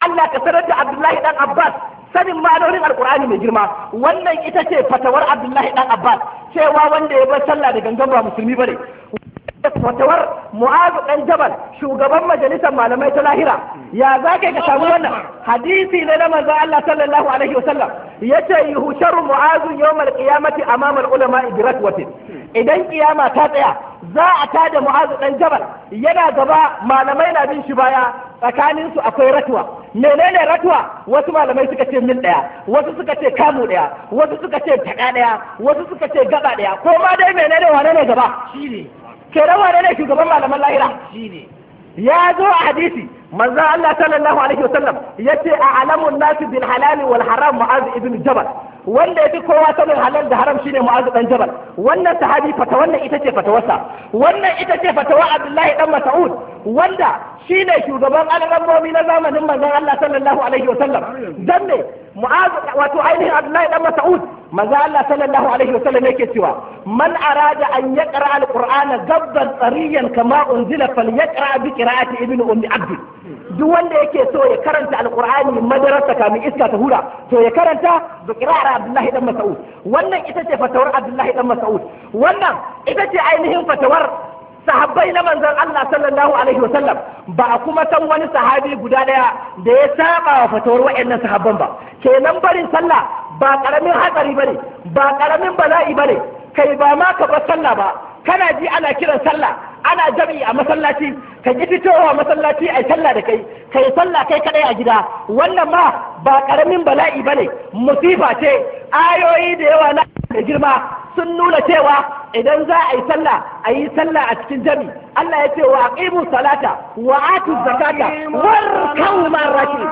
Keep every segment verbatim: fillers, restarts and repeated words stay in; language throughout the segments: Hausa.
Allah ka sanar da Abdullahi dan Abbas sanin ma'anonin alkur'ani mai girma. Wannan ita ce fatawar Abdullahi dan Abbas cewa wanda ya bar sallah da gangan ba musulmi bane. Fatawar Mu'azu dan Jabal shugaban majalisar malamai ta lahira, ya za ka samu wannan hadisi ne na manzo Allah sallallahu alaihi wasallam yace yuhsharu Mu'azu yawmal qiyamati amama al-ulama bi ratwatin. Idan kiyama ta tsaya za a tada Mu'azu dan Jabal yana gaba, malamai na bin shi baya, tsakanin su akwai ratwa. Menene ratwa? Wasu malamai suka ce mil daya, wasu suka ce kamu daya, wasu suka ce taka daya, wasu suka ce gaba daya. Ko ma dai menene wane ne gaba? Shine kenan wane ne shugaban malaman lahira? Shine ya zo a hadisi manzo Allah sallallahu alaihi wasallam yace a alamun nasi bil halal wal haram Mu'az ibn Jabal. Wanda yafi kowa sanin halal da haram shine Mu'az dan Jabal. Wannan sahabi fata wannan ita ce fatawarsa. Wannan ita ce fatawa Abdullahi dan Mas'ud wanda shine shugaban al'ammomi na zamanin manzon Allah sallallahu alaihi wasallam. Dan ne Mu'az wato ainihin Abdullahi dan Mas'ud manzo Allah sallallahu alaihi wasallam yake cewa man arada an yaqra al-Qur'ana gabban tsariyan kama unzila falyaqra bi qira'ati ibn ummi abd. Duk wanda yake so ya karanta alqur'ani madarasa kamin iska ta hura to ya karanta da qira'ar Abdullahi dan Mas'ud. Wannan ita ce fatawar Abdullahi dan Mas'ud. Wannan ita ce ainihin fatawar sahabbai na manzon Allah sallallahu alaihi wasallam. Ba a kuma san wani sahabi guda daya da ya saba wa fatawar wayannan sahabban ba. Kenan barin sallah ba karamin hatsari bane, ba karamin bala'i bane. Kai ba ma ka bar sallah ba, kana ji ana kiran sallah, ana jami'i a masallaci, ka ji fitowa masallaci ai sallah da kai, kai sallah kai kadai a gida. Wannan ma ba karamin bala'i bane, musifa ce. Ayoyi da yawa na da girma sun nuna cewa idan za a yi sallah a yi sallah a cikin jami. Allah ya ce wa aqimu salata wa atu zakata warka'u ma'ar raki'in.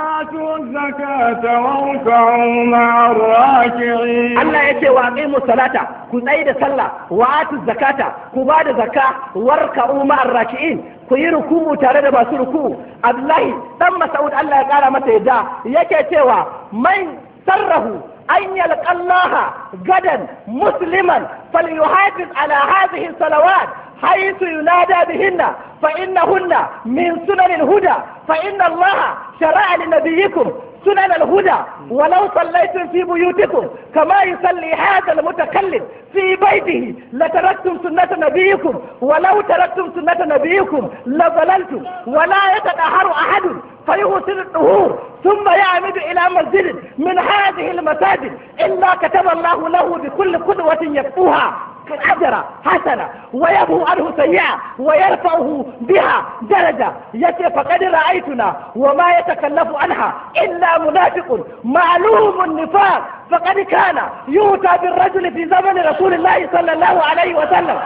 Allah ya ce wa aqimu salata ku tsayi da sallah wa atu zakata ku ba da zakka warka'u ma'ar raki'in ku yi ruku'u tare da masu ruku'u. Abdullahi dan Mas'ud Allah ya kara masa yadda yake cewa man sarrahu أن يلقى الله غدا مسلما فليحافظ على هذه الصلوات حيث ينادى بهن فإنهن من سنن الهدى فإن الله شرع لنبيكم سنن الهدى ولو صليتم في بيوتكم كما يصلي هذا المتكلم في بيته لتركتم سنة نبيكم ولو تركتم سنة نبيكم لضللتم ولا يتطهر أحد فيغسل الطهور ثم يعمد إلى مسجد من هذه المساجد إلا كتب الله له بكل قدوة يكفوها أجر حسنة ويبهو عنه سيئة ويرفعه بها درجة. يتي فقد رأيتنا وما يتكلف عنها إلا منافق معلوم النفاق فقد كان يؤتى بالرجل في زمن رسول الله صلى الله عليه وسلم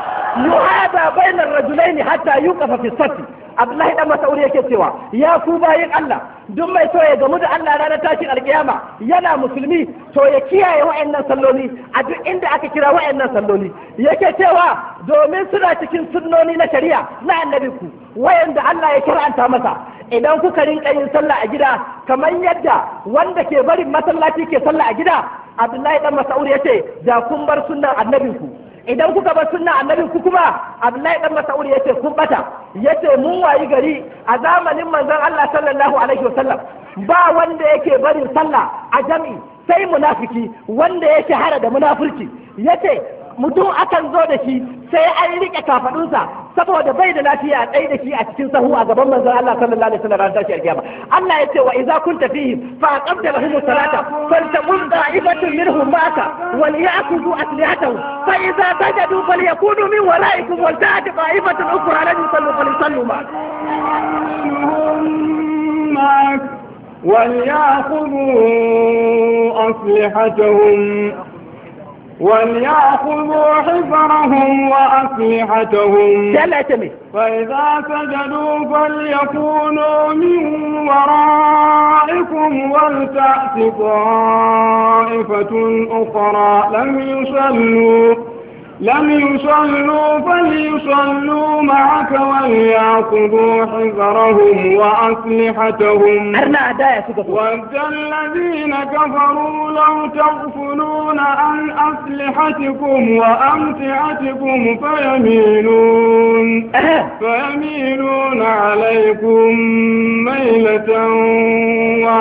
يعادى بين الرجلين حتى يوقف في الصف. Abdullahi dan Mas'ud yake cewa ya ku bayin Allah duk mai so ya gamu da Allah ranar tashin alkiyama yana musulmi to ya kiyaye wa'annan salloli a duk inda aka kira wa'annan salloli. Yake cewa domin suna cikin sunnoni na shari'a na annabi ku wayanda Allah ya kiranta masa. Idan kuka rinka yin sallah a gida kamar yadda wanda ke barin masallaci ke sallah a gida, Abdullahi dan Mas'ud yace da kun bar sunnan annabinku. Idan kuka bar sunna annabi ku kuma Abdullahi dan Mas'ud yace kun bata. Yace mun wayi gari a zamanin manzon Allah sallallahu alaihi wasallam ba wanda yake barin sallah a jami'i sai munafiki wanda ya shahara da munafurci. Yace mutum akan zo da shi sai an rike kafadunsa saboda bai da lafiya a tsaye da shi a cikin sahu a gaban manzon Allah sallallahu alaihi wasallam ran tashi alkiyama. Allah ya ce wa idza kunta fihi fa aqamta lahum salata faltaqum da'ibatun minhum ma'aka wal ya'khudhu aslihatahum fa idza sajadu falyakunu min wara'ikum wal ta'ti da'ibatun ukhra lam yusallu falyusallu ma'ak وليأخذوا أسلحتهم وليأخذوا حذرهم وأسلحتهم فإذا سجدوا فليكونوا من ورائكم ولتأت طائفة أخرى لم يصلوا لم يصلوا فليصلوا معك وليأخذوا حذرهم وأسلحتهم ود الذين كفروا لو تغفلون عن أسلحتكم وأمتعتكم فيميلون فيميلون عليكم ميلة